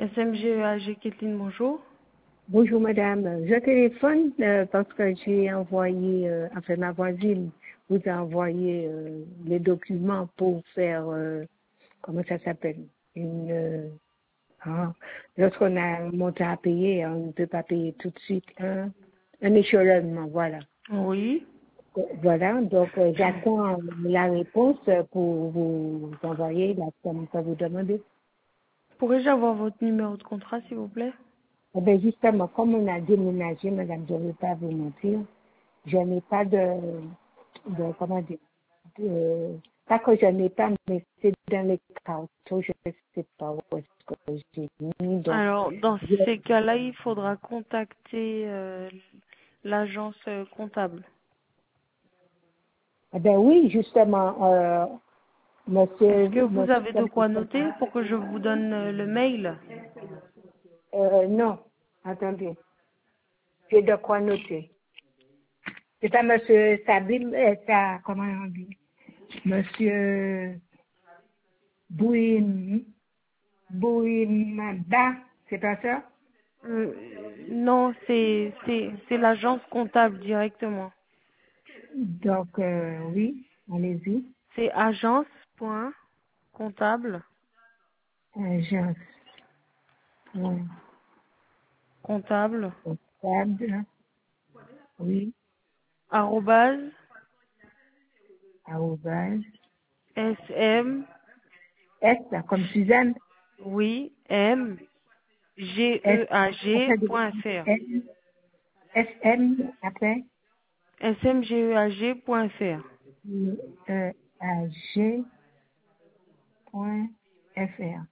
SMGEAG Kathleen, bonjour. Bonjour madame, je téléphone parce que j'ai envoyé, enfin ma voisine vous a envoyé les documents pour faire, comment ça s'appelle, lorsqu'on a un montant à payer, on ne peut pas payer tout de suite un échelonnement, voilà. Oui. Voilà, donc j'attends la réponse pour vous envoyer la somme que vous demandez. Pourrais-je avoir votre numéro de contrat, s'il vous plaît? Eh bien, justement, comme on a déménagé, madame, je ne vais pas vous mentir, je n'ai pas comment dire, pas que je n'ai pas, mais c'est dans les cartons, je ne sais pas où est-ce que j'ai mis. Donc, Alors, dans ces cas-là, il faudra contacter l'agence comptable. eh bien, oui, justement, Est-ce monsieur, que vous avez de quoi noter pour que je vous donne le mail? non, attendez, j'ai de quoi noter. C'est pas monsieur Sabine, comment on dit, monsieur Bouimada, c'est pas ça? Non, c'est l'agence comptable directement. Donc, oui, allez-y. C'est agence.comptable, Agence, comptable, comptable, oui, arrobase, arrobase, sm, S, là, comme Suzanne, oui, S, après, mgeag.fr. M, SM, après, smgeag.fr. AG.fr.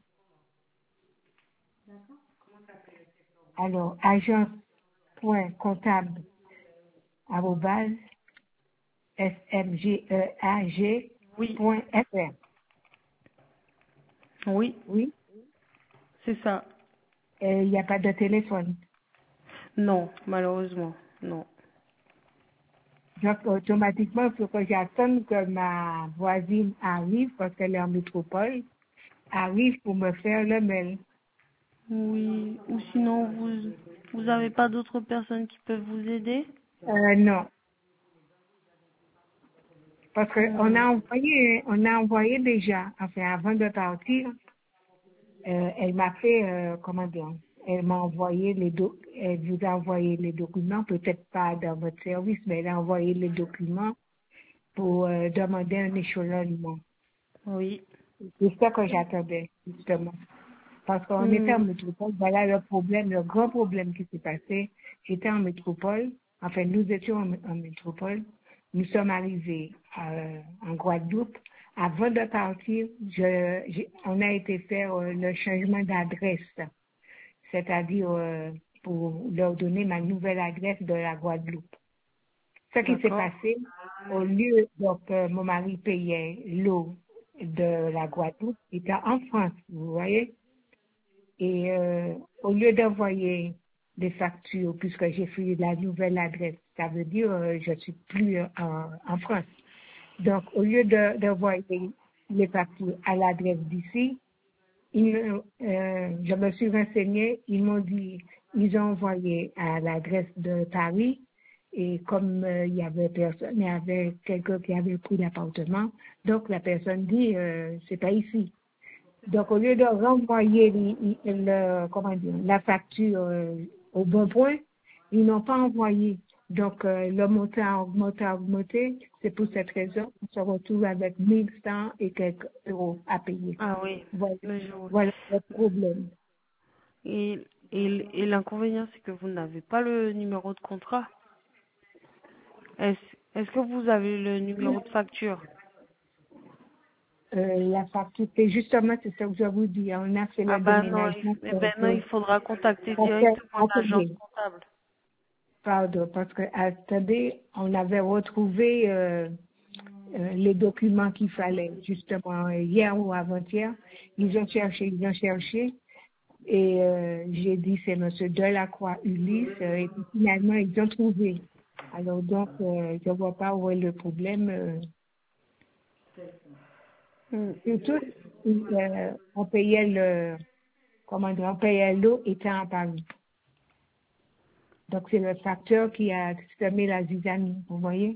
Alors, agence.comptable, arrobase, Oui, smgeag.fr. oui, Oui, c'est ça. il n'y a pas de téléphone. Non, malheureusement, non. Donc, automatiquement, il faut que j'attende que ma voisine arrive, parce qu'elle est en métropole, arrive pour me faire le mail. Oui, ou sinon vous avez pas d'autres personnes qui peuvent vous aider? Non, parce qu'on Hmm. on a envoyé déjà, enfin, avant de partir, elle m'a fait, comment dire, elle m'a envoyé elle vous a envoyé les documents, peut-être pas dans votre service, mais elle a envoyé les documents pour demander un échelonnement. Oui. C'est ça que j'attendais, justement. Parce qu'on était en Hmm. métropole, voilà le problème, le grand problème qui s'est passé. J'étais en métropole, enfin nous étions en métropole, nous sommes arrivés en Guadeloupe. Avant de partir, on a été faire le changement d'adresse, c'est-à-dire pour leur donner ma nouvelle adresse de la Guadeloupe. Ce qui s'est D'accord. passé, au lieu, donc mon mari payait l'eau de la Guadeloupe, il était en France, vous voyez. Et au lieu d'envoyer des factures, puisque j'ai fait la nouvelle adresse, ça veut dire je suis plus en France. Donc, au lieu d'envoyer les factures à l'adresse d'ici, je me suis renseignée, ils m'ont dit, ils ont envoyé à l'adresse de Paris, et comme il y avait personne, il y avait quelqu'un qui avait pris l'appartement, donc la personne dit, c'est pas ici. Donc, au lieu de renvoyer comment dire, la facture au bon point, ils n'ont pas envoyé. Donc, le montant a augmenté. C'est pour cette raison qu'on se retrouve avec 1100 et quelques euros à payer. Ah oui, Voilà, mais je vois. voilà le problème. Et l'inconvénient, c'est que vous n'avez pas le numéro de contrat. Est-ce, est-ce que vous avez le numéro de facture? La facture, c'est justement, c'est ça que je vous dis. On a fait Ah le bah non, déménagement. non, il faudra contacter Parce que, directement l'agence attendez, comptable. pardon, parce que, attendez, on avait retrouvé les documents qu'il fallait, justement, hier ou avant-hier. Ils ont cherché, et j'ai dit c'est Monsieur Delacroix Ulysse, et puis finalement, ils ont trouvé. Alors donc, je ne vois pas où est le problème. Hmm. Surtout, on payait comment dire, on payait l'eau étant à Paris. Donc, c'est le facteur qui a semé la zizanie, vous voyez?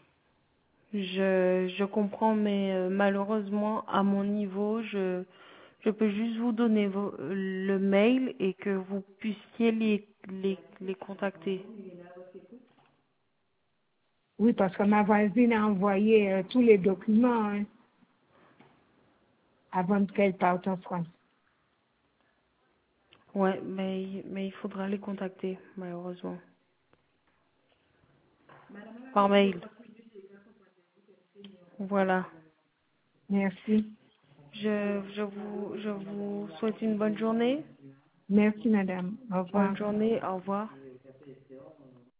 Je comprends, mais malheureusement, à mon niveau, je peux juste vous donner le mail et que vous puissiez les contacter. Oui, parce que ma voisine a envoyé tous les documents hein, avant qu'elle parte en France. Ouais, mais il faudra les contacter, malheureusement. Par mail. Voilà. Merci. Je vous souhaite une bonne journée. Merci, madame. Au revoir. Bonne journée, au revoir.